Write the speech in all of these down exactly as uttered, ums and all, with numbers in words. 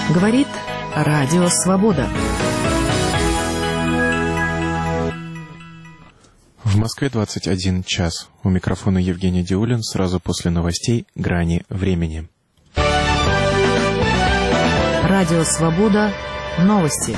Говорит Радио Свобода. В Москве двадцать один час. У микрофона Евгений Диулин. Сразу после новостей «Грани времени». Радио Свобода. Новости.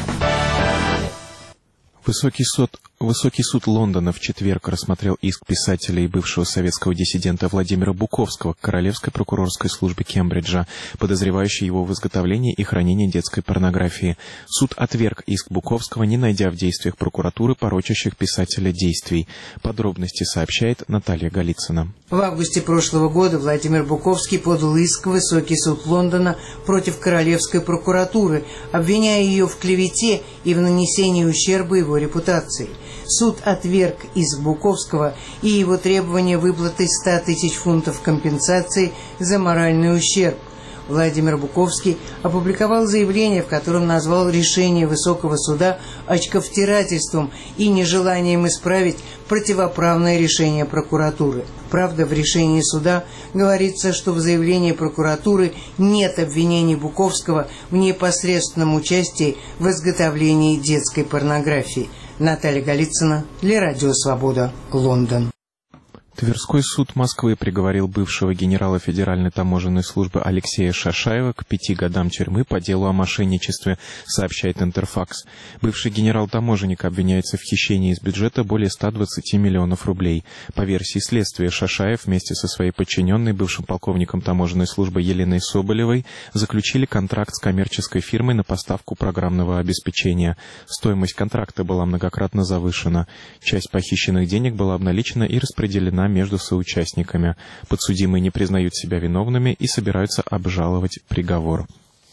Высокий суд, Высокий суд Лондона в четверг рассмотрел иск писателя и бывшего советского диссидента Владимира Буковского к Королевской прокурорской службе Кембриджа, подозревающей его в изготовлении и хранении детской порнографии. Суд отверг иск Буковского, не найдя в действиях прокуратуры порочащих писателя действий. Подробности сообщает Наталья Голицына. В августе прошлого года Владимир Буковский подал иск в Высокий суд Лондона против Королевской прокуратуры, обвиняя ее в клевете и в нанесении ущерба его репутации. Суд отверг иск Буковского и его требование выплаты ста тысяч фунтов компенсации за моральный ущерб. Владимир Буковский опубликовал заявление, в котором назвал решение Высокого суда очковтирательством и нежеланием исправить противоправное решение прокуратуры. Правда, в решении суда говорится, что в заявлении прокуратуры нет обвинений Буковского в непосредственном участии в изготовлении детской порнографии. Наталья Голицына для Радио Свобода, Лондон. Тверской суд Москвы приговорил бывшего генерала Федеральной таможенной службы Алексея Шашаева к пяти годам тюрьмы по делу о мошенничестве, сообщает Интерфакс. Бывший генерал-таможенник обвиняется в хищении из бюджета более ста двадцати миллионов рублей. По версии следствия, Шашаев вместе со своей подчиненной, бывшим полковником таможенной службы Еленой Соболевой, заключили контракт с коммерческой фирмой на поставку программного обеспечения. Стоимость контракта была многократно завышена. Часть похищенных денег была обналичена и распределена между соучастниками. Подсудимые не признают себя виновными и собираются обжаловать приговор.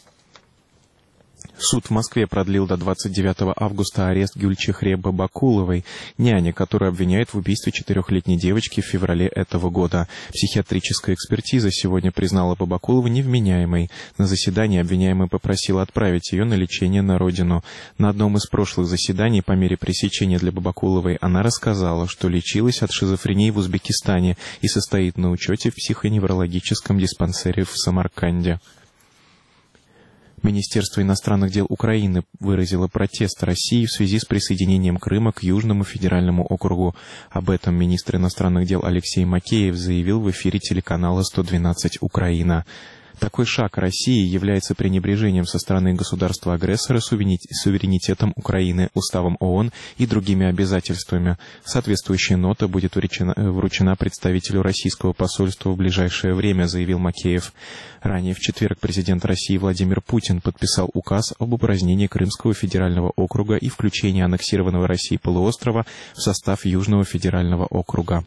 Суд в Москве продлил до двадцать девятого августа арест Гюльчихре Бабакуловой, няни, которую обвиняют в убийстве четырехлетней девочки в феврале этого года. Психиатрическая экспертиза сегодня признала Бабакулову невменяемой. На заседании обвиняемый попросил отправить ее на лечение на родину. На одном из прошлых заседаний по мере пресечения для Бабакуловой она рассказала, что лечилась от шизофрении в Узбекистане и состоит на учете в психоневрологическом диспансере в Самарканде. Министерство иностранных дел Украины выразило протест России в связи с присоединением Крыма к Южному федеральному округу. Об этом министр иностранных дел Алексей Макеев заявил в эфире телеканала сто двенадцать «Украина». Такой шаг России является пренебрежением со стороны государства-агрессора суверенитетом Украины, уставом ООН и другими обязательствами. Соответствующая нота будет вручена, вручена представителю российского посольства в ближайшее время, заявил Макеев. Ранее в четверг президент России Владимир Путин подписал указ об упразднении Крымского федерального округа и включении аннексированного Россией полуострова в состав Южного федерального округа.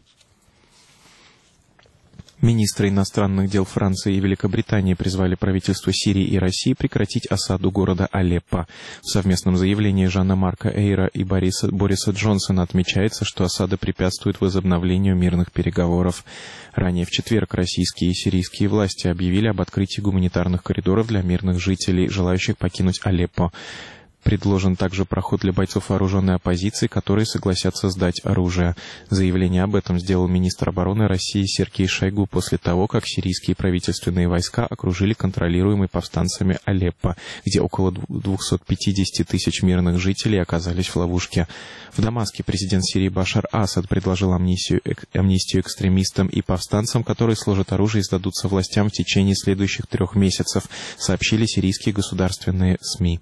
Министры иностранных дел Франции и Великобритании призвали правительства Сирии и России прекратить осаду города Алеппо. В совместном заявлении Жана-Марка Эйра и Бориса, Бориса Джонсона отмечается, что осада препятствует возобновлению мирных переговоров. Ранее в четверг российские и сирийские власти объявили об открытии гуманитарных коридоров для мирных жителей, желающих покинуть Алеппо. Предложен также проход для бойцов вооруженной оппозиции, которые согласятся сдать оружие. Заявление об этом сделал министр обороны России Сергей Шойгу после того, как сирийские правительственные войска окружили контролируемый повстанцами Алеппо, где около двухсот пятидесяти тысяч мирных жителей оказались в ловушке. В Дамаске президент Сирии Башар Асад предложил амнистию, амнистию экстремистам и повстанцам, которые сложат оружие и сдадутся властям в течение следующих трех месяцев, сообщили сирийские государственные СМИ.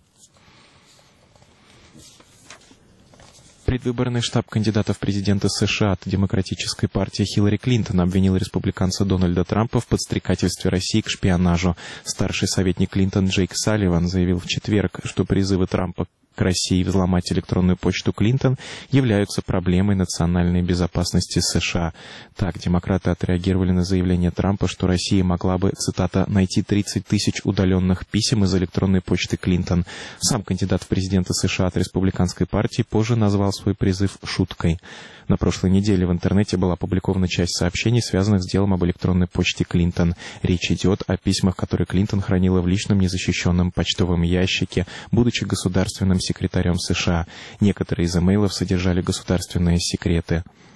Предвыборный штаб кандидата в президенты США от Демократической партии Хиллари Клинтон обвинил республиканца Дональда Трампа в подстрекательстве России к шпионажу. Старший советник Клинтон Джейк Салливан заявил в четверг, что призывы Трампа к России взломать электронную почту Клинтон являются проблемой национальной безопасности США. Так, демократы отреагировали на заявление Трампа, что Россия могла бы, цитата, «найти тридцать тысяч удаленных писем из электронной почты Клинтон». Сам кандидат в президенты США от республиканской партии позже назвал свой призыв шуткой. На прошлой неделе в интернете была опубликована часть сообщений, связанных с делом об электронной почте Клинтон. Речь идет о письмах, которые Клинтон хранила в личном незащищенном почтовом ящике, будучи государственным секретарем США. Некоторые из имейлов содержали государственные секреты.